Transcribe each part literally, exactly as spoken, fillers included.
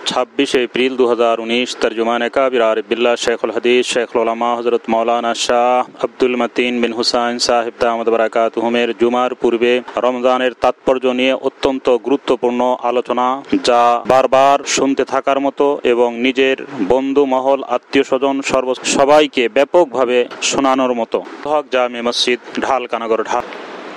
ছাব্বিশে এপ্রিল দু হাজার উনিশ। তর্জমানে কাবির আরিফ বিল্লাহ শেখুল হাদিস শেখুল উলামা হযরত মাওলানা শাহ আব্দুল মতিন বিন হুসাইন সাহেব দামাত বারাকাতুহুমের জুমার পূর্বে রমজানের তাৎপর্য নিয়ে অত্যন্ত গুরুত্বপূর্ণ আলোচনা, যা বারবার শুনতে থাকার মতো এবং নিজের বন্ধু মহল, আত্মীয় স্বজন সর্ব সবাইকে ব্যাপকভাবে শোনানোর মতো। হক জামে মসজিদ, ঢালকানগর, ঢাকা।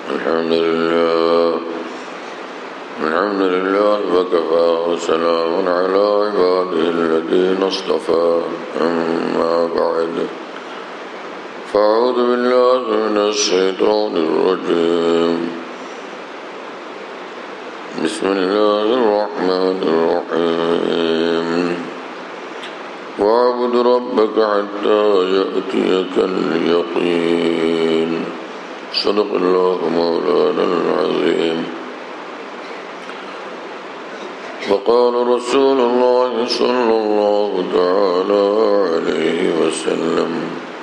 الحمد لله وكفى وسلام على عباده الذين اصطفى أما بعد فأعوذ بالله من الشيطان الرجيم بسم الله الرحمن الرحيم واعبد ربك حتى يأتيك اليقين صدق الله مولانا العظيم وقال رسول الله صلى الله تعالى عليه وسلم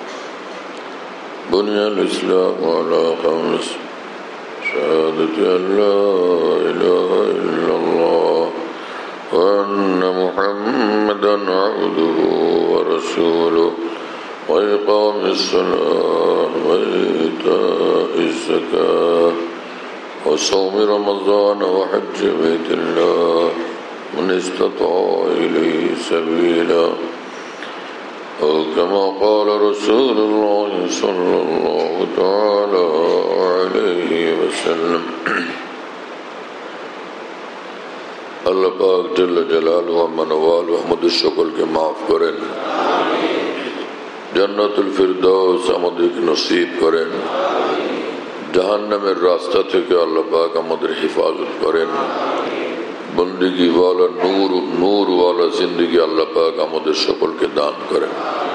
بني الإسلام على خمس شهادة أن لا إله إلا الله وأن محمدا عبده ورسوله وإقام الصلاة وإيتاء الزكاة وصوم رمضان وحج بيت الله من استطاع إليه سبيلا أو كما قال رسول الله صلى الله تعالى عليه وسلم আল্লাহ পাক জাল্লা জালালুহু ওয়া মানওয়ালু আমাদের সকলকে মাফ করেন, জান্নাতুল ফিরদাউস আমাদেরকে নসিব করেন, জাহান্নামের রাস্তা থেকে আল্লাহ পাক আমাদের হেফাজত করেন, বন্দেগী ওয়ালা নূর নূর ওয়ালা জিন্দেগি আল্লাহ পাক আমাদের সকলকে দান করেন।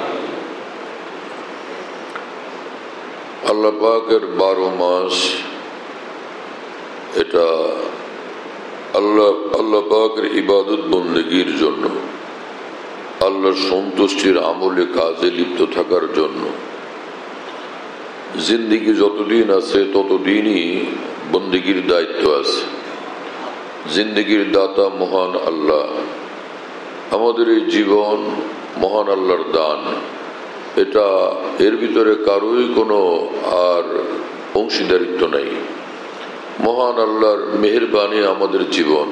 আল্লাহ পাকের বারো মাস, এটা আল্লাহ আল্লাহ পাকের ইবাদত বন্দেগীর জন্য, আল্লাহর সন্তুষ্টির আমলে কাজে লিপ্ত থাকার জন্য। জিন্দেগি যতদিন আছে ততদিনই বন্দেগীর দায়িত্ব আছে। জিন্দেগির দাতা মহান আল্লাহ, আমাদের এই জীবন মহান আল্লাহর দান। এটা এর ভিতরে কারোই কোনো আর অংশীদারিত্ব নাই। মহান আল্লাহর মেহেরবানি আমাদের জীবন,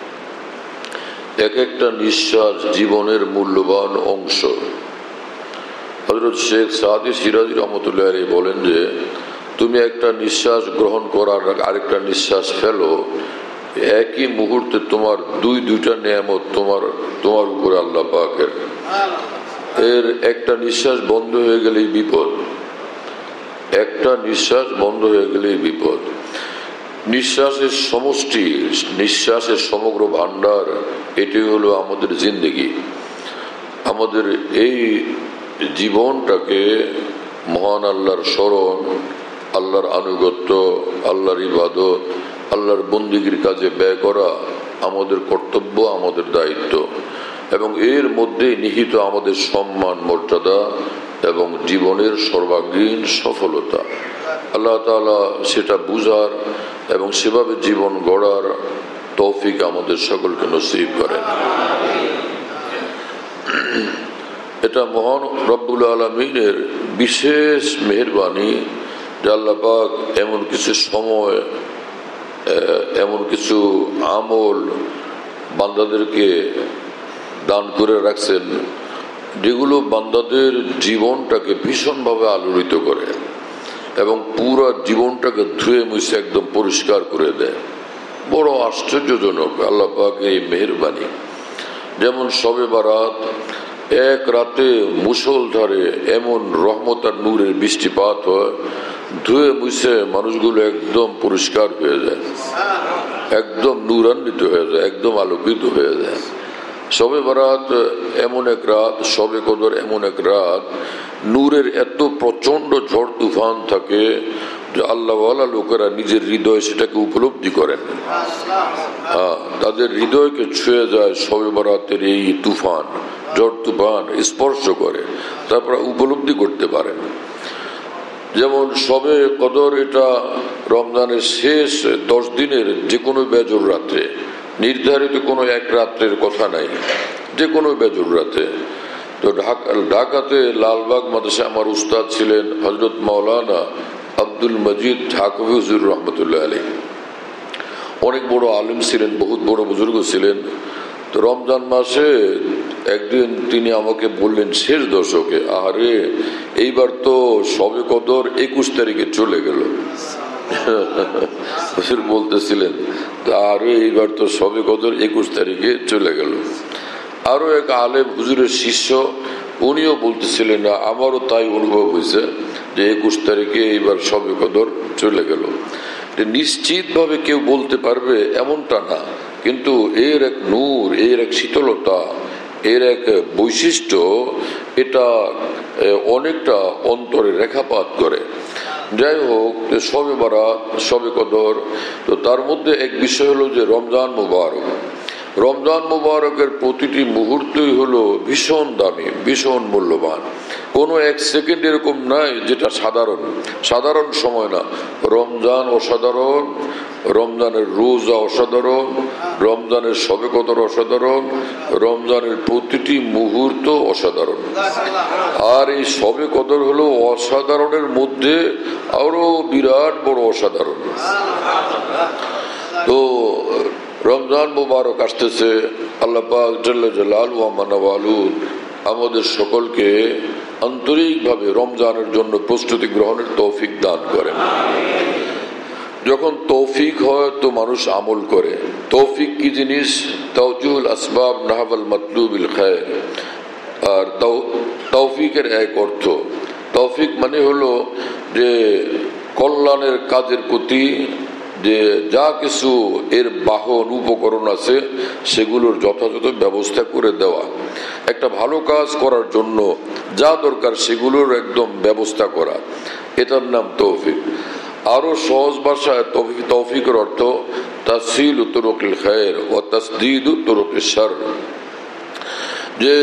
এক একটা নিঃশ্বাস জীবনের মূল্যবান অংশ। হযরত শেখ সাদি সিরাজি রহমতুল্লাহ আলাইহি বলেন যে তুমি একটা নিঃশ্বাস গ্রহণ করার আরেকটা নিঃশ্বাস ফেলো, একই মুহূর্তে তোমার দুই দুইটা নিয়ামত তোমার তোমার উপরে আল্লাহ পাকের। এর একটা নিঃশ্বাস বন্ধ হয়ে গেলেই বিপদ, একটা নিঃশ্বাস বন্ধ হয়ে গেলেই বিপদ। নিঃশ্বাসের সমষ্টি, নিঃশ্বাসের সমগ্র ভান্ডার, এটি হলো আমাদের জিন্দেগি। আমাদের এই জীবনটাকে মহান আল্লাহর স্মরণ, আল্লাহর আনুগত্য, আল্লাহর ইবাদত, আল্লাহর বন্দেগীর কাজে ব্যয় করা আমাদের কর্তব্য, আমাদের দায়িত্ব। এবং এর মধ্যে নিহিত আমাদের সম্মান, মর্যাদা এবং জীবনের সর্বাঙ্গীন সফলতা। আল্লাহ তাআলা সেটা বুঝার এবং সেভাবে জীবন গড়ার তৌফিক আমাদের সকলকে নসিব করেন। এটা মহান রব্বুল আলামিনের বিশেষ মেহেরবানি যে আল্লাহ পাক এমন কিছু সময়, এমন কিছু আমল বান্দাদেরকে দান করে রাখছেন, যেগুলো বান্দাদের জীবনটাকে ভীষণভাবে আলোড়িত করে এবং পুরো জীবনটাকে ধুয়ে মুছে একদম পরিষ্কার করে দেয়। বড় আশ্চর্যজনক আল্লাহ পাক এই মেহেরবানি। যেমন শবে বারাত, এক রাতে মুষলধারে এমন রহমত আর নূরের বৃষ্টিপাত হয়, ধুয়ে মুছে মানুষগুলো একদম পরিষ্কার হয়ে যায়, একদম নূরান্বিত হয়ে যায়, একদম আলোকিত হয়ে যায়। শবে বারাত এমন এক রাত, শবে কদর এমন এক রাত, নূরের এত প্রচন্ড ঝড় তুফান থাকে যে আল্লাহওয়ালা লোকেরা নিজের হৃদয় সেটাকে উপলব্ধি করেন। হ্যাঁ, তাদের হৃদয়কে ছুঁয়ে যায় শবে বারাতের এই তুফান, ঝড় তুফান স্পর্শ করে, তারপর উপলব্ধি করতে পারেন। যেমন শবে কদর, এটা রমজানের শেষ দশ দিনের যে কোনো বেজর রাত্রে, নির্ধারিত কোনো এক রাত্রের কথা নাই, যে কোনো বেজুর রাতে। তো ঢাকাতে লালবাগ মাদ্রাসায় আমার উস্তাদ ছিলেন হযরত মাওলানা আব্দুল মজিদ ঢাকভি হুজুর রহমতুল্লাহ আলাইহি। অনেক বড় আলেম ছিলেন, বহুত বড় বুজুর্গ ছিলেন। তো রমজান মাসে একদিন তিনি আমাকে বললেন শেষ দশকে, আরে এইবার তো শবে কদর একুশ তারিখে চলে গেল। হুজুর বলতেছিলেন আরে এইবার তো শবে কদর একুশ তারিখে চলে গেল। আরো এক আলেম হুজুরের শিষ্য, উনিও বলতেছিলেন না, আমারও তাই অনুভব হয়েছে যে একুশ তারিখে এইবার শবে কদর চলে গেল। নিশ্চিত ভাবে কেউ বলতে পারবে এমনটা না, কিন্তু এর এক নূর, এর এক শীতলতা, এর এক বৈশিষ্ট্য, এটা অনেকটা অন্তরে রেখাপাত করে। যাই হোক, শবে বারাত, শবে কদর, তো তার মধ্যে এক বিষয় হলো যে রমজান মুবারক। রমজান মুবারকের প্রতিটি মুহূর্তই হলো ভীষণ দামি, ভীষণ মূল্যবান। কোনো এক সেকেন্ড এরকম নাই যেটা সাধারণ, সাধারণ সময় না। রমজান অসাধারণ, রমজানের রোজা অসাধারণ, রমজানের শবে কদর অসাধারণ, রমজানের প্রতিটি মুহূর্ত অসাধারণ। আর এই শবে কদর হলো অসাধারণের মধ্যে আরো বিরাট বড় অসাধারণ। তো রমজান মুবারক আসতেছে, আল্লাহ পাক জাল্লা জালালহু ওয়া মানাওয়ালু আমাদের সকলকে আন্তরিকভাবে রমজানের জন্য প্রস্তুতি গ্রহণের তৌফিক দান করেন। যখন তৌফিক হয় তো মানুষ আমল করে। তৌফিক কি জিনিস? তাওজুহুল আসবাব নাহওয়াল মাতলুবিল খায়র। আর তৌফিকের এক অর্থ, তৌফিক মানে হলো যে কল্যাণের কাজের প্রতি যে যা কিছু এর বাহন উপকরণ আছে সেগুলোর যথাযথ ব্যবস্থা করে দেওয়া। একটা ভালো কাজ করার জন্য যা দরকার সেগুলোর একদম ব্যবস্থা করা, এটার নাম তৌফিক। আরো সহজ ভাষায় তৌফিকের অর্থ তাসহিল তুরুকিল খায়র ওয়া তাসদীদ তুরুকিশ শার, যে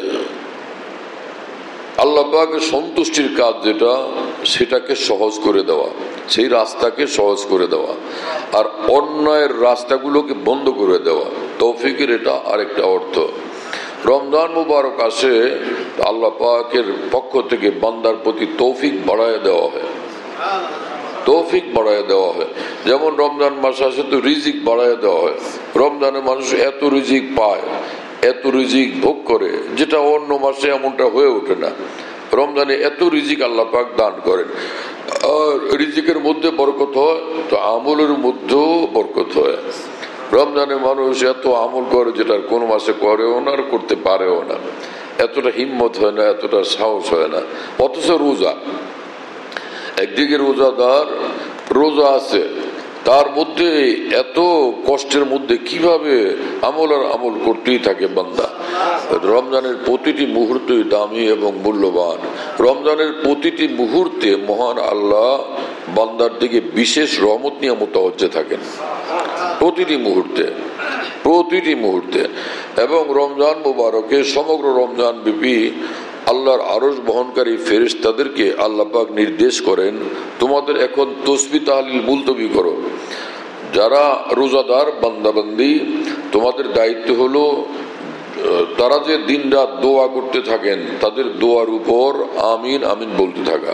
আল্লাহ পাকের সন্তুষ্টির কাজ যেটা, সেটাকে সহজ করে দেওয়া, সেই রাস্তাকে সহজ করে দেওয়া, আর অন্যায়ের রাস্তাগুলোকে বন্ধ করে দেওয়া। তৌফিকের এটা আরেকটা অর্থ। রমজান মুবারক আসে, আল্লাহ পাকের পক্ষ থেকে বান্দার প্রতি তৌফিক বাড়ায় দেওয়া হয়, তৌফিক বাড়ায় দেওয়া হয়। যেমন রমজান মাস আসে তো রিজিক বাড়ায় দেওয়া হয়। রমজানে মানুষ এত রিজিক পায়, এত রিজিক ভোগ করে, যেটা অন্য মাসে এমনটা হয়ে ওঠে না। রমজানে এত রিজিক আল্লাহ পাক দান করেন। আর রিজিকের মধ্যে বরকত হয় তো আমলের মধ্যেও বরকত হয়। রমজানে মানুষ এত আমল করে যেটা কোন মাসে করেও না আর করতে পারেও না, এতটা হিম্মত হয় না, এতটা সাহস হয় না। অথচ রোজা, একদিকে রোজাদার রোজা আছে, তার মধ্যে এত কষ্টের মধ্যে কিভাবে আমল আর আমল করতেই থাকে বান্দা। রমজানের প্রতিটি মুহূর্তই দামি এবং মূল্যবান। রমজানের প্রতিটি মুহূর্তে মহান আল্লাহ বান্দার দিকে বিশেষ রহমত নিয়ে মুতাওয়াজ্জে থাকেন, প্রতিটি মুহূর্তে, প্রতিটি মুহূর্তে। এবং রমজান মুবারকে সমগ্র রমজান ব্যাপী আল্লাহর আরশ বহনকারী ফেরেশতাদেরকে আল্লাহ পাক নির্দেশ করেন, তোমাদের এখন তাসবিহ তাহলিল মুলতবি করো। যারা রোজাদার বান্দাবান্দি, তোমাদের দায়িত্ব হলো তারা যে দিন রাত দোয়া করতে থাকেন, তাদের দোয়ার উপর আমিন আমিন বলতে থাকা।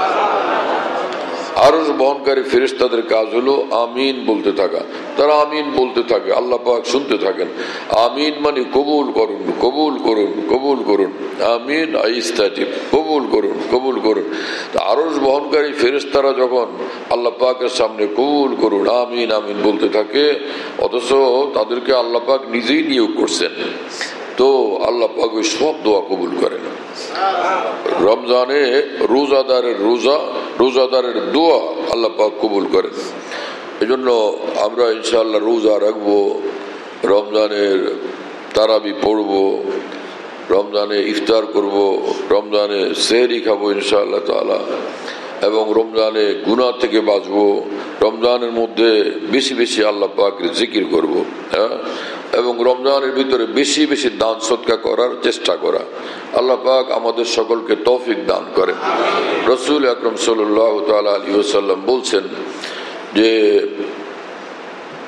আরশ বহনকারী ফেরেশতাদের কাজ হলো আমিন বলতে থাকা। তারা আমিন বলতে থাকে, আল্লাহ পাক শুনতে থাকেন। আমিন মানে কবুল করুন, কবুল করুন, কবুল করুন। আমিন আইস্তাজিব, কবুল করুন, কবুল করুন। আরশ বহনকারী ফেরেশতারা যখন আল্লাহ পাকের সামনে কবুল করুন, আমিন আমিন বলতে থাকে, অথচ তাদেরকে আল্লাহ পাক নিজেই নিয়োগ করছেন, তো আল্লাহ পাক ওই সব দোয়া কবুল করেন। রমজানে রোজাদারের রোজা, রোজাদারের দোয়া আল্লাহ পাক কবুল করেন। এই জন্য আমরা ইনশাআল্লাহ রোজা রাখবো, রমজানের তারাবি পড়বো, রমজানে ইফতার করব, রমজানে সেহরি খাবো ইনশাআল্লাহ তাআলা, এবং রমজানে গুনাহ থেকে বাঁচবো। রমজানের মধ্যে বেশি বেশি আল্লাহ পাকের জিকির করব, হ্যাঁ, এবং রমজানের ভিতরে বেশি বেশি দান সদকা করার চেষ্টা করা। আল্লাহ পাক আমাদের সকলকে তৌফিক দান করেন। রাসূল আকরাম সাল্লাল্লাহু তাআলা আলাইহি ওয়াসাল্লাম বলছেন যে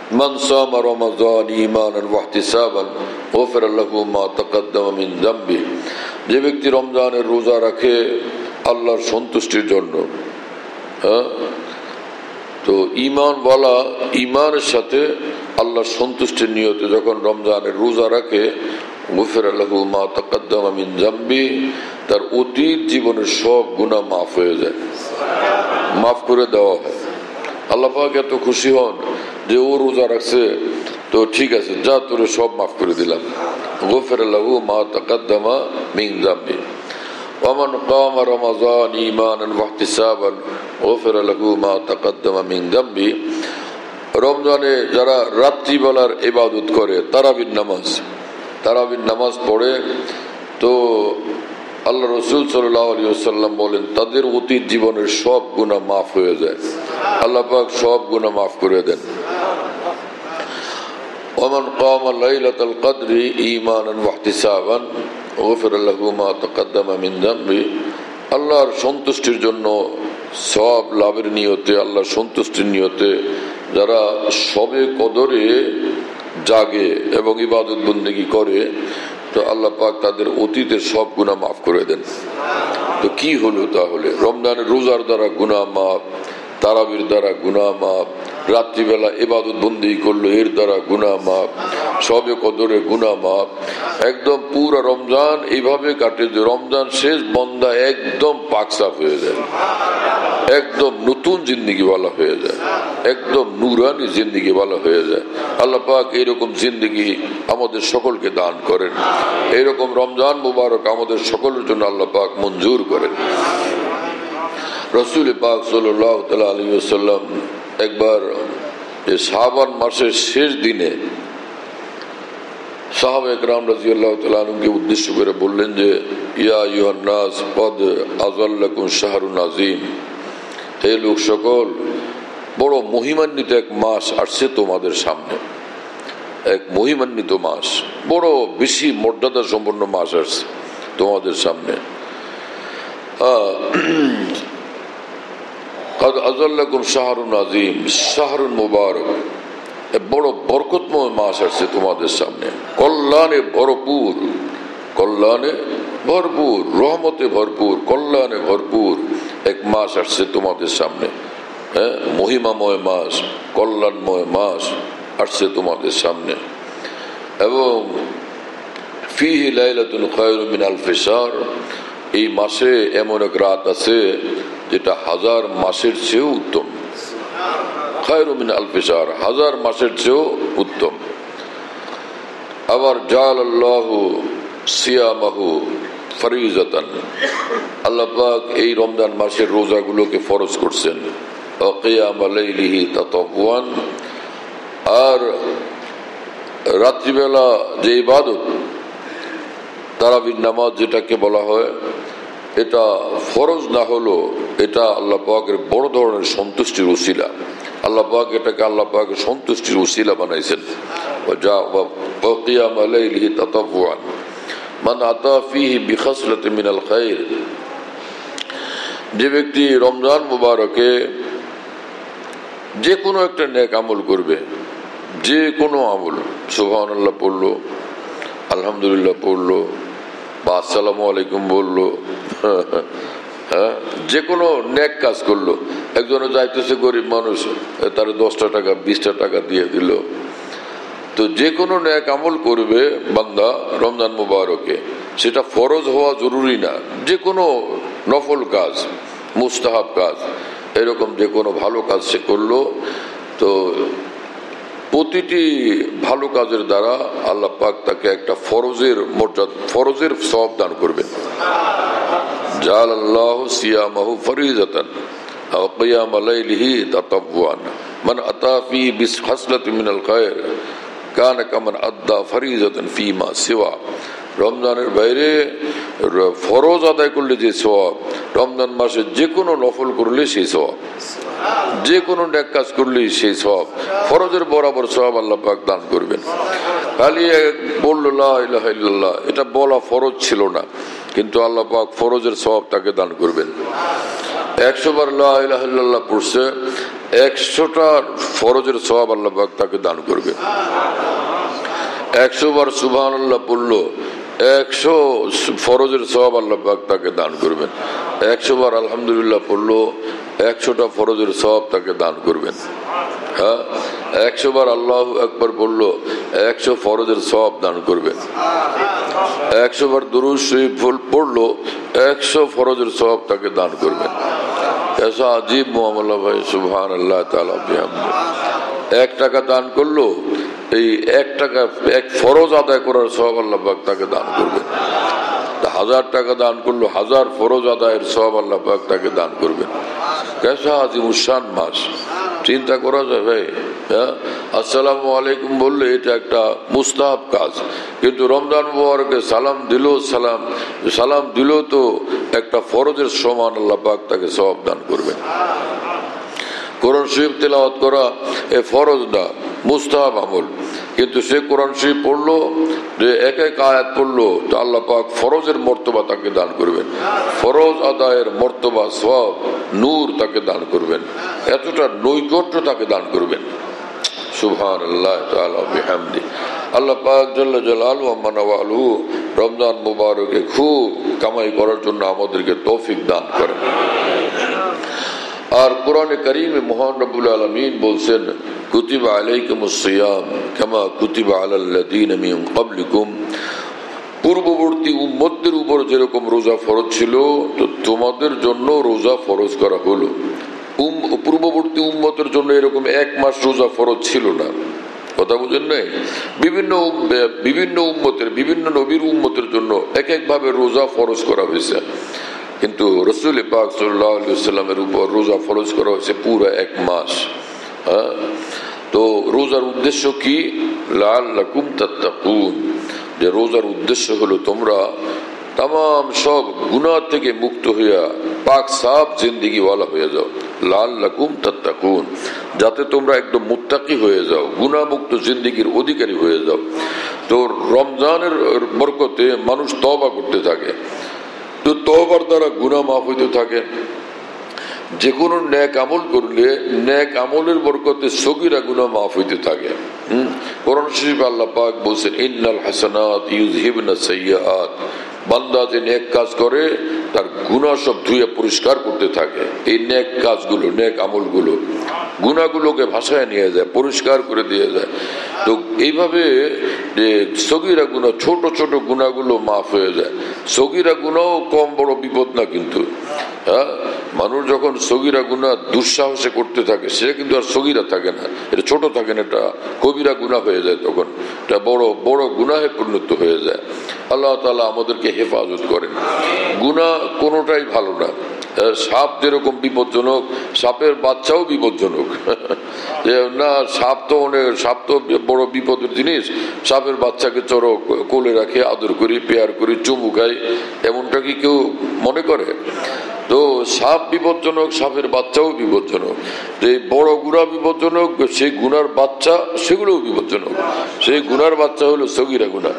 মান সামা রমাযান ঈমানান ওয়া ইহতিসাবান গুফিরা লাহু মা তাকাদ্দামা মিন যামবি। যে ব্যক্তি রমজানের রোজা রাখে আল্লাহর সন্তুষ্টির জন্য, হ্যাঁ, তো ঈমান বলা ঈমানের সাথে আল্লাহর সন্তুষ্টির নিয়তে যখন রমজানের রোজা রাখে, গুফিরা লাহু মা তাকাদ্দামা মিন যামবি, তার অতীত জীবনের সব গুনাহ মাফ হয়ে যায়, মাফ করে দেওয়া হয়। আল্লাহ পাক এত খুশি হন যে ও রোজা রাখছে, তো ঠিক আছে, যা তোরে সব মাফ করে দিলাম। গুফিরা লাহু মা তাকাদ্দামা মিন যামবি। ওয়ামান কামা রমাযান ঈমানান ওয়া ইহতিসাবান গুফিরা লাহু মা তাকাদ্দামা মিন যামবি। রমজানে যারা রাত্রিবেলার ইবাদত করে, তারাবির নামাজ, তারাবির নামাজ পড়ে, তো আল্লাহ রসুল সাল্লাল্লাহু আলাইহি ওয়াসাল্লাম বলেন তাদের অতীত জীবনের সব গুনাহ মাফ হয়ে যায়, আল্লাহ পাক সব গুনাহ মাফ করে দেন। ওমান কামা লাইলাতাল কদরি ঈমানান ওয়া ইহতিসাবান গুফিরা লাহু মা তাকাদ্দামা মিন যামবি। আল্লাহর সন্তুষ্টির জন্য সব লাভের নিয়তে, আল্লাহর সন্তুষ্টির নিয়তে যারা সবে কদরে জাগে এবং ইবাদত বন্দেগী করে, তো আল্লাহ পাক তাদের অতীতের সব গুনাহ মাফ করে দেন। তো কি হলো তাহলে? রমজানের রোজার দ্বারা গুনাহ মাফ, তারাবির দ্বারা গুনাহ মাফ, রাত্রিবেলা ইবাদত বন্দেগী করলো এর দ্বারা গুনাহ মাফ, সবে কদরে গুনাহ মাফ, একদম পুরো রমজান এইভাবে কাটে যে রমজান শেষ বন্দা একদম পাক সাফ হয়ে যায়, একদম নতুন জিন্দেগি ওয়ালা হয়ে যায়, একদম নুরানি জিন্দেগি ওয়ালা হয়ে যায়। আল্লাহ পাক এইরকম জিন্দেগি আমাদের সকলকে দান করেন, এইরকম রমজান মুবারক আমাদের সকলের জন্য আল্লাহ পাক মঞ্জুর করেন। রাসূল পাক সাল্লাল্লাহু তাআলা আলাইহি ওয়াসাল্লাম একবার শাবান মাসের শেষ দিনে সাহাবায়ে কেরাম রাদিয়াল্লাহু তাআলা আনহুকে উদ্দেশ্য করে বললেন যে, ইয়া আইয়ুহান নাস কদ আযাল্লাকুম শাহরুন আযীম, হে লোক সকল, বড় মহিমান্বিত এক মাস আসছে তোমাদের সামনে, এক মহিমান্বিত মাস, বড় বেশি মর্যাদা সম্পন্ন মাস আসছে তোমাদের সামনে। কদ আযাল্লাকুম শাহরুন আযীম, শাহরুন মুবারক, বড় বরকতময় মাস আসছে তোমাদের সামনে, কল্যাণে ভরপুর, কল্যাণে ভরপুর, রহমতে ভরপুর, কল্যাণে ভরপুর এক মাস আসছে তোমাদের সামনে। হ্যাঁ, মহিমাময় মাস, কল্যাণময় মাস আসছে তোমাদের সামনে। এবং ফিহি লাইলাতুন খায়রুম মিন আলফি শাহর, এই মাসে এমন এক রাত আছে যেটা হাজার মাসের চেয়েও উত্তম। খায়রুম মিন আলফি শাহর, হাজার মাসের চেয়েও উত্তম। আবার জাআলাল্লাহু সিয়ামাহু ফরিজাতান, আল্লাহ পাক এই রমজান মাসের রোজাগুলোকে ফরজ করছেন। ওয়া কিয়ামা লাইলিহি তাতাওয়ান, আর রাত্রিবেলা যে ইবাদত তারাবির নামাজ যেটাকে বলা হয়, এটা ফরজ না হলো এটা আল্লাহ পাকের বড় ধরনের সন্তুষ্টির উসিলা। আল্লাহ পাক এটাকে আল্লাহ পাকের সন্তুষ্টির উসিলা বানাইছেন। ওয়া কিয়ামা লাইলিহি তাতাওয়ান মান আতা ফিহি বিখাসলাতিন মিনাল খায়র, যে ব্যক্তি রমজান মুবারকে যে কোনো একটা নেক আমল করবে, যে কোনো আমল, সুবহানাল্লাহ পড়লো, আলহামদুলিল্লাহ পড়লো, বা আসসালামু আলাইকুম বললো, হ্যাঁ, যে কোনো নেক কাজ করলো। একজনে যাইতেছে গরিব মানুষ, তার দশটা টাকা বিশটা টাকা দিয়ে দিল। তো যে কোনো নেক আমল করবে বান্দা রমজান মুবারকে, সেটা ফরজ হওয়া জরুরি না, যে কোনো নফল কাজ, মুস্তাহাব কাজ, এরকম যে কোনো ভালো কাজ সে করলো, তো প্রতিটি ভালো কাজের দ্বারা আল্লাহ পাক তাকে একটা ফরজের মর্যাদা, ফরজের সওয়াব দান করবেন। জাআলাল্লাহু সিয়ামাহু ফরিজাতান ওয়া কিয়ামা লাইলিহি তাতাওয়ান মান আতা ফি বিখাসলাতিন মিনাল খায়র কানা কামান আদ্দা ফরিজাতান ফিমা সিওয়া। রমজানের বাইরে ফরজ আদায় করলে যে সওয়াব, রমজান মাসে যে কোনো নফল করলে সেই সওয়াব, যে কোনো নেক কাজ করলে সেই সওয়াব, ফরজের বরাবর সওয়াব আল্লাহ পাক দান করবেন। খালি বলল লা ইলাহা ইল্লাল্লাহ, এটা বলা ফরজ ছিল না, কিন্তু আল্লাহ পাক ফরজের সওয়াব তাকে দান করবেন। একশো বার লা ইলাহা ইল্লাল্লাহ পড়ছে, একশোটা ফরজের সওয়াব আল্লাহ পাক তাকে দান করবে। একশো বার সুবহানাল্লাহ পড়লো, একশো ফরজের সওয়াব আল্লাহ পাক তাকে দান করবেন। একশো বার আলহামদুলিল্লাহ পড়লো, একশোটা ফরজের সওয়াব তাকে দান করবেন। হ্যাঁ, একশো বার আল্লাহু আকবার পড়লো, একশো ফরজের সওয়াব দান করবেন। একশো বার দুরূদ শরীফ পড়লো, একশো ফরজের সওয়াব তাকে দান করবেন। ऐसा अजीब मामला भाई, सुभान अल्लाह ताला बिहम्दि। এক টাকা দান করলো, এই এক টাকা এক ফরজ আদায় করার সওয়াব আল্লাহ পাক তাকে দান করবেন। হাজার টাকা দান করলো, হাজার ফরজ আদায়ের সওয়াব আল্লাহ পাক তাকে দান করবেন। কেসা আজিমুশান মাস, চিন্তা করা যায় ভাই। হ্যাঁ, আসসালামু আলাইকুম বললে এটা একটা মুস্তাহাব কাজ, কিন্তু রমজান মুবারকে সালাম দিল, সালাম সালাম দিল তো একটা ফরজের সমান আল্লাহ পাক তাকে সওয়াব দান করবেন। কোরআন শরীফ তেলাওয়াত করা এ ফরজ না, মুস্তাহাব আমল, কিন্তু সে কোরআন শরীফ পড়লো, যে এক এক আয়াত পড়লো, তো আল্লাহ পাক ফরজের মর্তবা তাকে দান করবেন, ফরজ আদায়ের মর্তবা, সওয়াব, নূর তাকে দান করবেন, এতটা নৈকট্য তাকে দান করবেন। সুবহানাল্লাহ তাআলা বিহামদি। আল্লাহ পাক জাল্লা জালালুহু ওয়া মানাওয়ালুহু রমজান মুবারকে খুব কামাই করার জন্য আমাদেরকে তৌফিক দান করেন। আর কোরআনে কারীমে মহান রব্বুল আলামিন বলছেন, কুতিবা আলাইকুমুস সিয়াম কামা কুতিবা আলাল্লাযীনা মিন ক্বাবলিকুম, পূর্ববর্তী উম্মতদের উপর যেরকম রোজা ফরজ ছিল, তো তোমাদের জন্য রোজা ফরজ করা হলো। পূর্ববর্তী উম্মতের জন্য এরকম এক মাস রোজা ফরজ ছিল না, কথা বুঝেন নাই? বিভিন্ন বিভিন্ন উম্মতের, বিভিন্ন নবীর উম্মতের জন্য এক এক ভাবে রোজা ফরজ করা হয়েছে, কিন্তু রাসূল পাক সাল্লাল্লাহু আলাইহি ওয়াসাল্লামের উপর রোজা ফরজ করা হয়েছে পুরো এক মাস। হ্যাঁ, তো রোজার উদ্দেশ্য কি? লাআল্লাকুম তাত্তাকুন, যে রোজার উদ্দেশ্য হলো তোমরা তাম সব গুনাহ থেকে মুক্ত হইয়া পাক সাফ জিন্দেগি ওয়ালা হয়ে যাও। লাআল্লাকুম তাত্তাকুন, যাতে তোমরা একদম মুত্তাকি হয়ে যাও, গুনাহ মুক্ত জিন্দেগির অধিকারী হয়ে যাও। তো রমজানের বরকতে মানুষ তওবা করতে থাকে, তো তওবার দ্বারা গুনাহ মাফ হইতে থাকে। যে কোনো নেক আমল করলে নেক আমলের বরকতে সগীরা গুনাহ মাফ হইতে থাকে। হুম, কোরআন শরীফে আল্লাহ পাক বলেন, ইন্নাল হাসানাত ইউযহিবুনাস সাইয়্যাত, বান্দা যে নেক কাজ করে তার গুনাহ সব ধুয়ে পরিষ্কার করতে থাকে। এই নেক কাজগুলো, নেক আমলগুলো গুনাহগুলোকে ভাসায় নিয়ে যায়, পরিষ্কার করে দিয়ে যায়। তো এইভাবে যে সগীরা গুনাহ, ছোট ছোট গুনাহগুলো মাফ হয়ে যায়। সগীরা গুনাহ কম বড় বিপদ না, কিন্তু হ্যাঁ, মানুষ যখন সগীরা গুনাহ দুঃসাহসে করতে থাকে, সে কিন্তু আর সগীরা থাকে না, এটা ছোট থাকে না, এটা কবিরা গুনাহ হয়ে যায়, তখন এটা বড় বড় গুনাহে পরিণত হয়ে যায়। আল্লাহ তাআলা আমাদেরকে হেফাজত করেন। গুনাহ কোনোটাই ভালো না। সাপ যেরকম বিপজ্জনক, সাপের বাচ্চাও বিপজ্জনক। না, সাপ তো অনেক, সাপ তো বড় বিপদের জিনিস। সাপের বাচ্চাকে চড়ো কোলে রাখে, আদর করি, পেয়ার করি, চুমু খাই, এমনটা কি কেউ মনে করে? তো সাপ বিপজ্জনক, সাপের বাচ্চাও বিপজ্জনক। যে বড় গুনাহ বিপজ্জনক, সেই গুনার বাচ্চা সেগুলোও বিপজ্জনক। সেই গুনার বাচ্চা হলো সগীরা গুনাহ।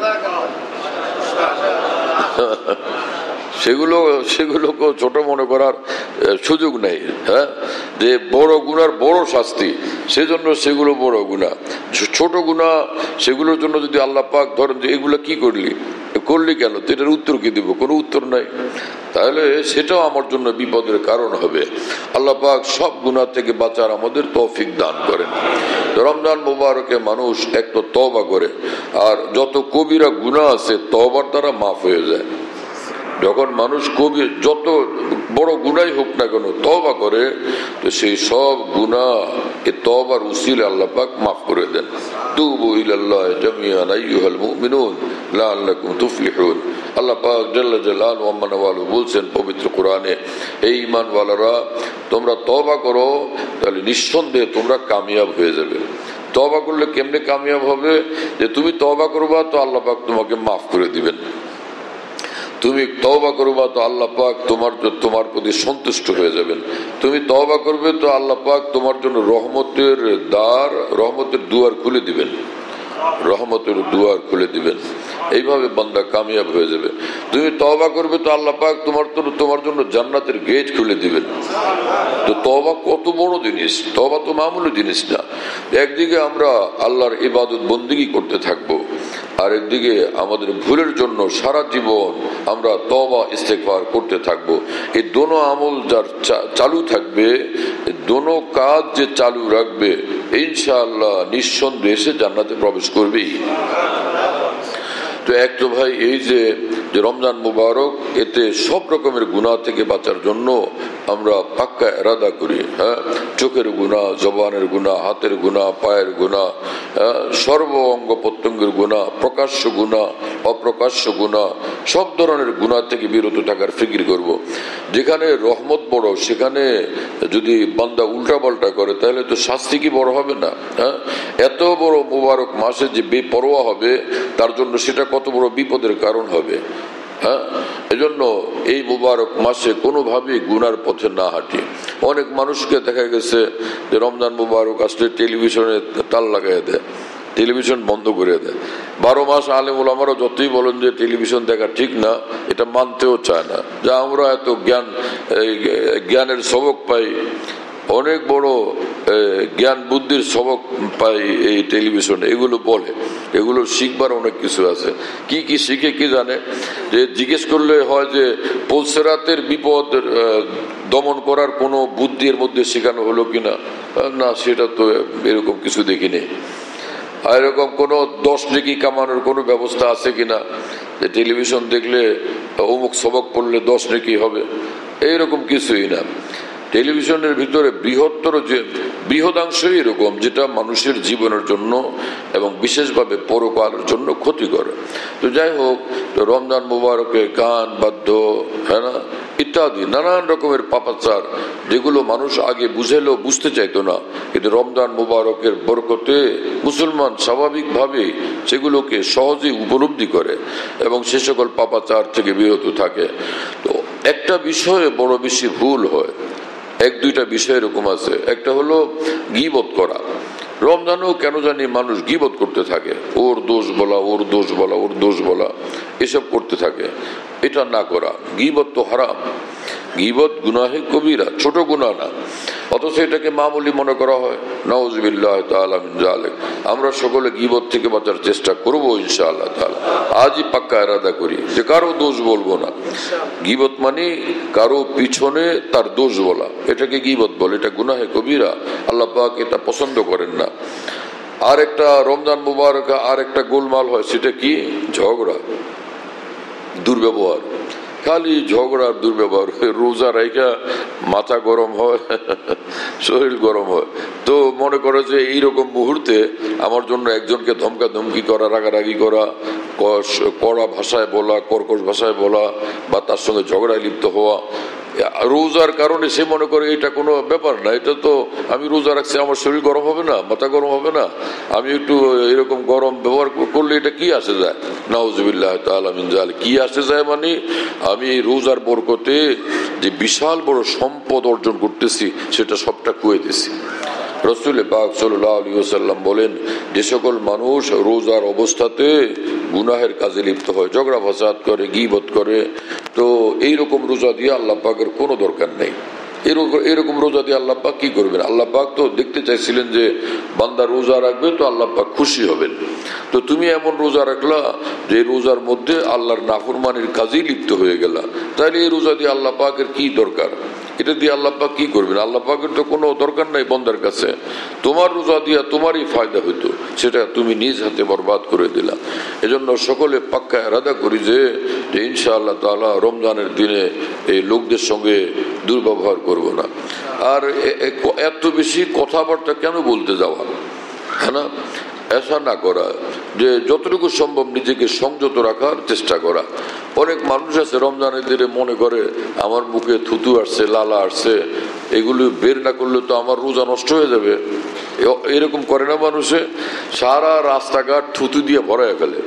সেগুলো সেগুলোকে ছোট মনে করার সুযোগ নেই। হ্যাঁ, যে বড় গুনার বড় শাস্তি, সেজন্য সেগুলো বড় গুনাহ। ছোট গুনাহ সেগুলোর জন্য যদি আল্লাহ পাক ধরেন যে এগুলো কি করলি, করলি কেন, তো এটার উত্তর কি দিব? কোনো উত্তর নাই। তাহলে সেটাও আমার জন্য বিপদের কারণ হবে। আল্লাহ পাক সব গুনাহ থেকে বাঁচার আমাদের তৌফিক দান করেন। রমজান মুবারকে মানুষ এক তো তওবা করে, আর যত কবিরা গুনাহ আছে তওবার দ্বারা মাফ হয়ে যায়। যখন মানুষ কবির যত বড় গুনাই হোক না কেন তওবা করে, তো সেই সব গুনাহ এ তওবার উসিলে আল্লাহ পাক মাফ করে দেন। তুবু ইলাল্লাহি জামিআন আইয়ুহাল মুমিনুন লাআল্লাকুম তুফলিহুন। আল্লাহ পাক জাল্লা জালালুহু ওয়া মানাওয়ালুহু বলছেন পবিত্র কোরআনে, হে ঈমানওয়ালারা, তোমরা তওবা করো, তাহলে নিঃসন্দেহে তোমরা কামিয়াব হয়ে যাবে। তওবা করলে কেমনে কামিয়াব হবে? যে তুমি তওবা করবা তো আল্লাহ পাক তোমাকে মাফ করে দিবেন। তুমি তওবা করবা তো আল্লাহ পাক তোমার তোমার প্রতি সন্তুষ্ট হয়ে যাবেন। তুমি তওবা করবে তো আল্লাহ পাক তোমার জন্য রহমতের দ্বার, রহমতের দুয়ার খুলে দিবেন, রহমতের দুয়ার খুলে দিবেন। এইভাবে বান্দা কামিয়াব হয়ে যাবে। তুমি তওবা করবে তো আল্লাহ পাক তোমার তো তোমার জন্য জান্নাতের গেট খুলে দিবেন। তো তওবা কত বড় জিনিস, তওবা তো মামুলি জিনিস না। একদিকে আমরা আল্লাহর ইবাদত বন্দেগী করতে থাকবো, আর একদিকে আমাদের ভুলের জন্য সারা জীবন আমরা তওবা ইস্তেগফার করতে থাকবো। এই দোনো আমল যার চালু থাকবে, দোনো কাজ যে চালু রাখবে, ইনশাআল্লাহ নিঃসন্দেহে সে জান্নাতে প্রবেশ করবেই। তো এক তো ভাই এই যে রমজান মুবারক, এতে সব রকমের গুনাহ থেকে বাঁচার জন্য আমরা পাক্কা ইরাদা করি। হ্যাঁ, চোখের গুনাহ, জবানের গুনাহ, হাতের গুনাহ, পায়ের গুনাহ, সর্ব অঙ্গ প্রত্যঙ্গের গুনাহ, প্রকাশ্য গুনাহ, অপ্রকাশ্য গুনাহ, সব ধরনের গুনাহ থেকে বিরত থাকার ফিকির করব। যেখানে রহমত বড়, সেখানে যদি বান্দা উল্টা পাল্টা করে তাহলে তো শাস্তি কি বড় হবে না? হ্যাঁ, এত বড় মুবারক মাসে যে বেপরোয়া হবে, তার জন্য সেটা কত বড় বিপদের কারণ হবে। হ্যাঁ, এজন্য এই মুবারক মাসে কোনোভাবেই গুনার পথে না হাঁটি। অনেক মানুষকে দেখা গেছে যে রমজান মুবারক আসলে টেলিভিশনে তাল লাগাই দেয়, টেলিভিশন বন্ধ করে দেয়। বারো মাস আলেম ওলামারা যতই বলেন যে টেলিভিশন দেখা ঠিক না, এটা মানতেও চায় না। যা আমরা এত জ্ঞান জ্ঞানের সবক পাই, অনেক বড় জ্ঞান বুদ্ধির সবক পাই এই টেলিভিশনে, এগুলো বলে, এগুলো শিখবার অনেক কিছু আছে। কি কি শিখে কি জানে, যে জিজ্ঞেস করলে হয় যে পুলসেরাতের বিপদ দমন করার কোনো বুদ্ধি এর মধ্যে শেখানো হলো কিনা, না সেটা তো এরকম কিছু দেখিনি। আর এরকম কোনো দশ নেকি কামানোর কোনো ব্যবস্থা আছে কিনা, যে টেলিভিশন দেখলে অমুক সবক পড়লে দশ নেকি হবে, এইরকম কিছুই না। টেলিভিশনের ভিতরে বৃহত্তর যে বৃহদাংশই এরকম, যেটা মানুষের জীবনের জন্য এবং বিশেষভাবে পরকালের জন্য ক্ষতিকর। তো যাই হোক, রমজান মুবারকে গান বাদ্য, হ্যাঁ না, ইত্যাদি নানান রকমের পাপাচার, যেগুলো মানুষ আগে বুঝেলেও বুঝতে চাইতো না, কিন্তু রমজান মুবারকের বরকতে মুসলমান স্বাভাবিকভাবে সেগুলোকে সহজেই উপলব্ধি করে এবং সে সকল পাপাচার থেকে বিরত থাকে। তো একটা বিষয়ে বড় বেশি ভুল হয়, এক দুইটা বিষয় এরকম আছে। একটা হলো গীবত করা। রমজানেও কেন জানি মানুষ গীবত করতে থাকে, ওর দোষ বলা, ওর দোষ বলা, ওর দোষ বলা, এসব করতে থাকে। এটা না করা। গীবত তো হারাম, গীবত গুনাহে কবিরা, ছোট গুনাহ না, অথচ এটাকে মামুলি মনে করা হয়। নাউযুবিল্লাহ তাআলা মিন যালিক। আমরা সকলে গীবত থেকে বাঁচার চেষ্টা করব ইনশাআল্লাহ তাআলা। আজই পাক্কা ইরাদা করি যে কারো দোষ বলবো না। গীবত মানে কারো পিছনে তার দোষ বলা, এটাকে গীবত বলে, এটা গুনাহে কবিরা। আল্লাহ পাক এটা পছন্দ করেন না। আর একটা রমজান মুবারক আর একটা গোলমাল হয়, সেটা কি? ঝগড়া, দুর্ব্যবহার, খালি ঝগড়ার দুর্ব্যবহার। রোজা রাইখা মাথা গরম হয়, শরীর গরম হয়, তো মনে করে যে এইরকম মুহূর্তে আমার জন্য একজনকে ধমকা ধমকি করা, রাগারাগি করা, কড়া ভাষায় বলা, কর্কশ ভাষায় বলা, বা তার সঙ্গে ঝগড়ায় লিপ্ত হওয়া, রোজার কারণে সে মনে করে এটা কোনো ব্যাপার না, এটা তো আমি রোজা রাখছি, আমার শরীর গরম হবে না, মাথা গরম হবে না, আমি একটু এরকম গরম ব্যবহার করলে এটা কি আসে যায়? নাউযুবিল্লাহ তাআলা মিন যালিক। কি আসে যায় মানে আমি রোজার বরকতে যে বিশাল বড় সম্পদ অর্জন করতেছি, সেটা সবটা খুঁয়েতেছি। রাসূল পাক সাল্লাল্লাহু আলাইহি ওয়াসাল্লাম বলেন, যে সকল মানুষ রোজার অবস্থাতে গুনাহের কাজে লিপ্ত হয়, ঝগড়া ফাসাদ করে, গীবত করে, তো এইরকম রোজা দিয়ে আল্লাহ পাকের কোনো দরকার নেই। এরকম রোজা দিয়ে আল্লাহ পাক কি করবেন? আল্লাহ পাক তো দেখতে চাইছিলেন যে বান্দা রোজা রাখবে তো আল্লাহ পাক খুশি হবেন। তো তুমি এমন রোজা রাখলা যে রোজার মধ্যে আল্লাহর নাফরমানির কাজেই লিপ্ত হয়ে গেলা, তাহলে এই রোজা দিয়ে আল্লাহ পাকের কি দরকার? এটা দিয়ে আল্লাহ পাক কি করবেন? আল্লাহ পাকের তো কোনো দরকার নাই বন্দার কাছে। তোমার রোজা দিয়া তোমারই ফায়দা হইতো, সেটা তুমি নিজ হাতে বরবাদ করে দিলা। এজন্য সকলে পাক্কা ইরাদা করি যে ইনশাআল্লাহ তাআলা রমজানের দিনে এই লোকদের সঙ্গে দুর্ব্যবহার করব না। আর এত বেশি কথাবার্তা কেন বলতে যাওয়া, হ্যাঁ না, এসা না করা, যে যতটুকু সম্ভব নিজেকে সংযত রাখার চেষ্টা করা। অনেক মানুষ আছে রমজানের দিনে মনে করে আমার মুখে থুতু আসছে, লালা আসছে, এগুলো বের না করলে তো আমার রোজা নষ্ট হয়ে যাবে, এরকম করে না মানুষে। সারা রাস্তাঘাট থুতু দিয়ে ভরায় ফেলে,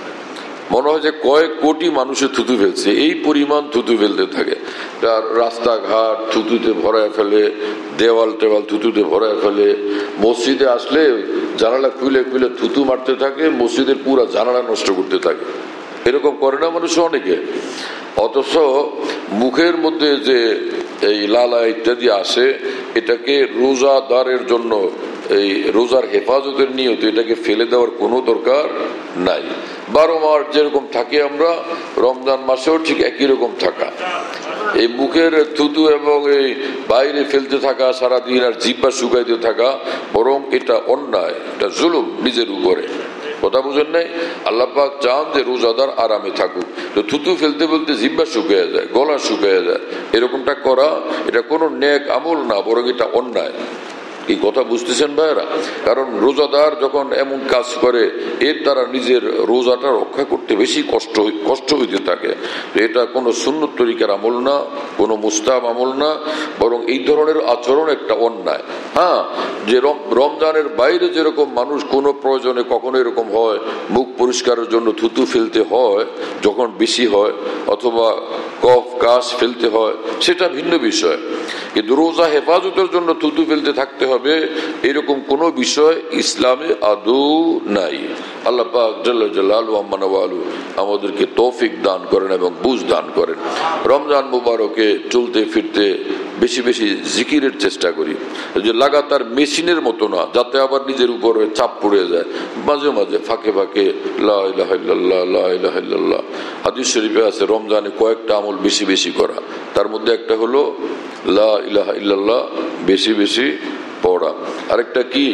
মনে হয় যে কয়েক কোটি মানুষের থুতু ফেলছে, এই পরিমাণ থুতু ফেলতে থাকে। তার রাস্তাঘাট থুতুতে ভরায় ফেলে, দেওয়াল টেওয়াল থুতুতে ভরায় ফেলে। মসজিদে আসলে জানালা খুলে খুলে থুতু মারতে থাকে, মসজিদের পুরা জানালা নষ্ট করতে থাকে। এরকম করে না মানুষ অনেকে। অথচ মুখের মধ্যে যে এই লালা ইত্যাদি আসে, এটাকে রোজাদারের জন্য এই রোজার হেফাজতের নিয়ত এটাকে ফেলে দেওয়ার কোনো দরকার নাই। বারো মাস যেরকম থাকে আমরা, রমজান মাসেও ঠিক একই রকম থাকা। এই মুখের থুতু এবং এই বাইরে ফেলতে থাকা সারাদিন আর জিহ্বা শুকাইতে থাকা, বরং এটা অন্যায়, এটা জুলুম নিজের উপরে। কথা বুঝেন নাই? আল্লাহ পাক চান যে রোজাদার আরামে থাকুক, তো থুতু ফেলতে ফেলতে জিহ্বা শুকিয়ে যায়, গলা শুকিয়ে যায়, এরকমটা করা এটা কোনো নেক আমল না, বরং এটা অন্যায়। এই কথা বুঝতেছেন ভাইরা? কারণ রোজাদার যখন এমন কাজ করে, এর দ্বারা নিজের রোজাটা রক্ষা করতে বেশি কষ্ট কষ্ট হইতে থাকে। তো এটা কোনো সুন্নত তরিকার আমল না, কোনো মুস্তাহাব আমল না, বরং এই ধরনের আচরণ একটা অন্যায়। হ্যাঁ, যে রমজানের বাইরে যেরকম মানুষ কোনো প্রয়োজনে কখনো এরকম হয়, মুখ পরিষ্কারের জন্য থুতু ফেলতে হয় যখন বেশি হয়, অথবা কফ কাশ ফেলতে হয়, সেটা ভিন্ন বিষয়। কিন্তু রোজা হেফাজতের জন্য থুতু ফেলতে থাকতে হবে, এরকম কোন বিষয় ইসলামে আদৌ নাই। আল্লাহ পাক জাল্লা জালালু আম্মা নওয়ালু আমাদেরকে তৌফিক দান করেন এবং বুঝ দান করেন। রমজান মুবারকে চলতে ফিরতে বেশি বেশি জিকিরের চেষ্টা করি, যে লাগাতার মেশিনের মতো না, যাতে আবার নিজের উপরে চাপ পড়ে যায়। মাঝে মাঝে ফাঁকে ফাঁকে লা ইলাহা ইল্লাল্লাহ, লা ইলাহা ইল্লাল্লাহ। হাদিস শরীফে আছে রমজানে কয়েকটা আমল বেশি বেশি করা, তার মধ্যে একটা হলো লা ইলাহা ইল্লাল্লাহ বেশি বেশি পড়া। আরেকটা কি?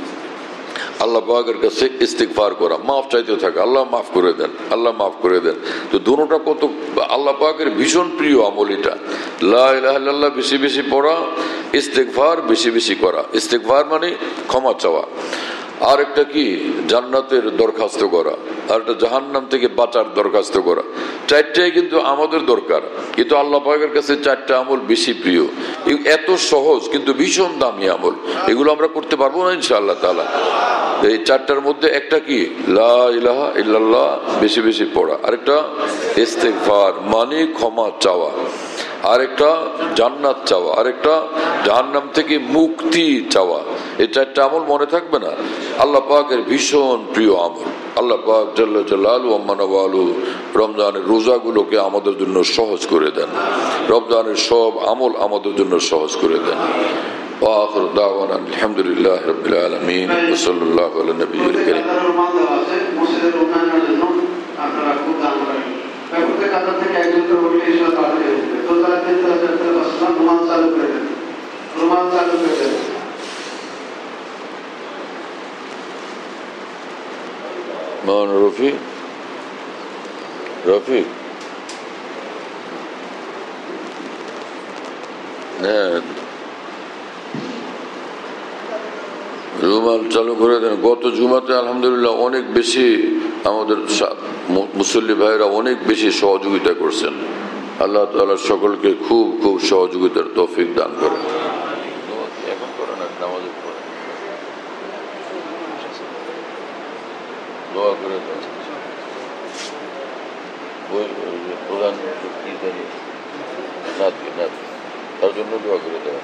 আল্লাহ পাকের কাছে ইস্তিগফার করা, মাফ চাইতে থাকা, আল্লাহ মাফ করে দেন, আল্লাহ মাফ করে দেন। তো দুটোটা কত আল্লাহ পাকের ভীষণ প্রিয় আমল এটা। লা ইলাহা ইল্লাল্লাহ বেশি বেশি পড়া, ইস্তিগফার বেশি বেশি করা। ইস্তিগফার মানে ক্ষমা চাওয়া। আর একটা কি? জান্নাতের দরখাস্ত করা, আর একটা জাহান্নাম থেকে বাঁচার দরখাস্ত করা। চারটাই কিন্তু আমাদের দরকার, কিন্তু আল্লাহ পাকের কাছে চারটা আমল বেশি প্রিয়। এত সহজ কিন্তু ভীষণ দামি আমল, এগুলো আমরা করতে পারবো না ইনশাআল্লাহ তাআলা। এই চারটার মধ্যে একটা কি? লা ইলাহা ইল্লাল্লাহ বেশি বেশি পড়া, আরেকটা ইস্তিগফার মানে ক্ষমা চাওয়া, আরেকটা জান্নাত চাওয়া, আরেকটা জাহান্নাম থেকে মুক্তি চাওয়া। এই চারটা আমল মনে থাকবে না? আল্লাহ পাকের ভীষণ প্রিয় আমল। আল্লাহ পাক জাল্লা জালালু আম্মা নওয়ালু রমজানের রোজাগুলোকে আমাদের জন্য সহজ করে দেন, রমজানের সব আমল আমাদের জন্য সহজ করে দেন। وآخر دعوانا الحمد لله رب العالمين وصلى الله على النبي الكريم. মান রফি রফি হ্যাঁ, রুমাল চালু করে দেন। গত জুমাতে আলহামদুলিল্লাহ অনেক বেশি আমাদের মুসল্লি ভাইরা অনেক বেশি সহযোগিতা করছেন। আল্লাহ তাআলা সকলকে খুব খুব সহযোগিতার তৌফিক দান করেন। দোয়া করে প্রধান তার জন্য দোয়া করে দেওয়া।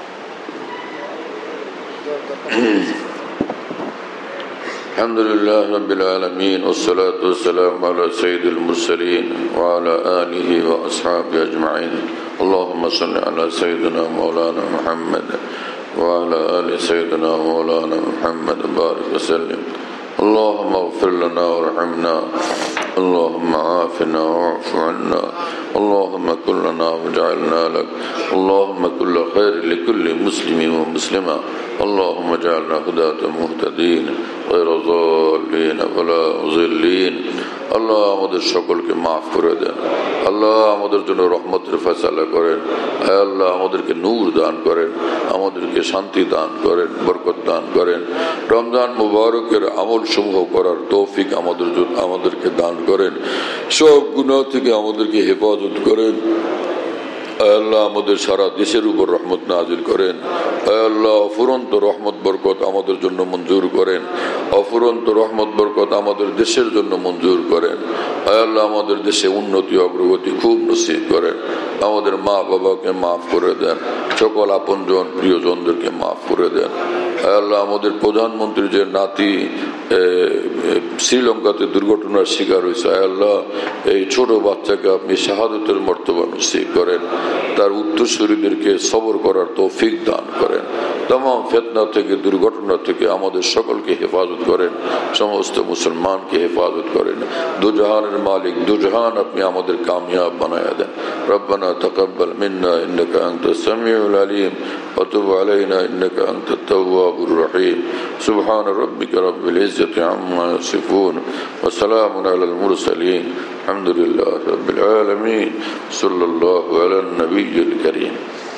الحمد لله رب العالمين والصلاة والسلام على سيد المرسلين وعلى آله وأصحابه أجمعين. اللهم صل على سيدنا مولانا محمد وعلى آل سيدنا مولانا محمد بارك وسلم. اللهم اغفر لنا وارحمنا، اللهم عافنا واعف عنا، اللهم كن لنا واجعلنا لك، اللهم كل خير لكل مسلم ومسلمة، اللهم اجعلنا هداة مهتدين غير ضالين ولا مضلين. আল্লাহ আমাদের সকলকে মাফ করে দেন, আল্লাহ আমাদের জন্য রহমতের ফয়সালা করেন, আয় আল্লাহ আমাদেরকে নূর দান করেন, আমাদেরকে শান্তি দান করেন, বরকত দান করেন। রমজান মুবারকের আমল সমূহ করার তৌফিক আমাদের আমাদেরকে দান করেন, সব গুনাহ থেকে আমাদেরকে হেফাজত করেন। আল্লাহ আমাদের সারা দেশের উপর রহমত নাজিল করেন। আল্লাহ অফুরন্ত রহমত বরকত আমাদের জন্য মঞ্জুর করেন, অফুরন্ত রহমত বরকত আমাদের দেশের জন্য মঞ্জুর করেন। আল্লাহ আমাদের দেশে উন্নতি অগ্রগতি খুব নসিব করেন। আমাদের মা বাবাকে মাফ করে দেন, সকল আপনজন প্রিয়জনদেরকে মাফ করে দেন। আল্লাহ আমাদের প্রধানমন্ত্রী যে নাতি শ্রীলঙ্কাতে দুর্ঘটনার শিকার হয়েছে, আল্লাহ এই ছোট বাচ্চাকে আপনি শাহাদতের মর্তবা নসিব করেন, তার উত্তরসূরিদেরকে সবর করার তৌফিক দান করেন, तमाम ফিতনা থেকে দুর্ঘটনা থেকে আমাদের সকলকে হেফাজত করেন, সমস্ত মুসলমানকে হেফাজত করেন। দুজাহানের মালিক দুজাহান আপনি আমাদের কামিয়াব বানায়া দেন। রব্বানা তাকাব্বাল মিন্না ইন্নাকা আনতাস সামিউল আলিম ওয়া তুব আলাইনা ইন্নাকা আনতাত তাওয়াবুর রহিম। সুবহান রাব্বিকা রাব্বিল ইজ্জাতি আম্মা ইয়াসিফুন ওয়া সালামুন আলাল মুরসালিন আলহামদুলিল্লাহি রাব্বিল আলামিন। সাল্লাল্লাহু আলান নবিয়্যিল কারীম।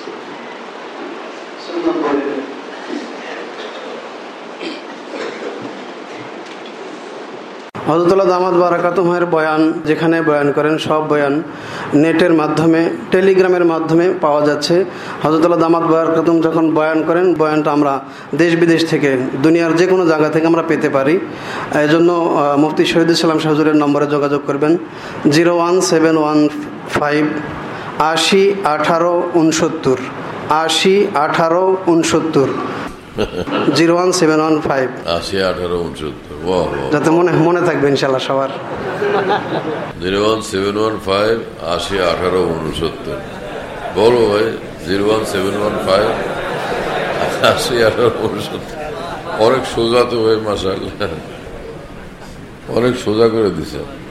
হযরতুল্লাহ দামাত বারাকাতুহুমের বয়ান যেখানে বয়ান করেন সব বয়ান নেটের মাধ্যমে টেলিগ্রামের মাধ্যমে পাওয়া যাচ্ছে। হযরতুল্লাহ দামাত বারাকাতুহুম যখন বয়ান করেন বয়ানটা আমরা দেশ বিদেশ থেকে দুনিয়ার যে কোনো জায়গা থেকে আমরা পেতে পারি। এই জন্য মুফতি শহীদুল ইসলাম শাহ হুজুরের নম্বরে যোগাযোগ করবেন zero one seven one five আশি আঠারো উনসত্তর আশি আঠারো উনসত্তর zero one seven one five আশি আঠারো উনসত্তর যাতে মনে মনে থাকবে ইনশাল্লাহ সবার। Zero one seven one five আশি আঠারো উনসত্তর বলো ভাই। Zero one seven one five আশি আঠারো উনসত্তর অনেক সোজা তো ভাই, মাশাআল্লাহ অনেক সোজা করে দিছে।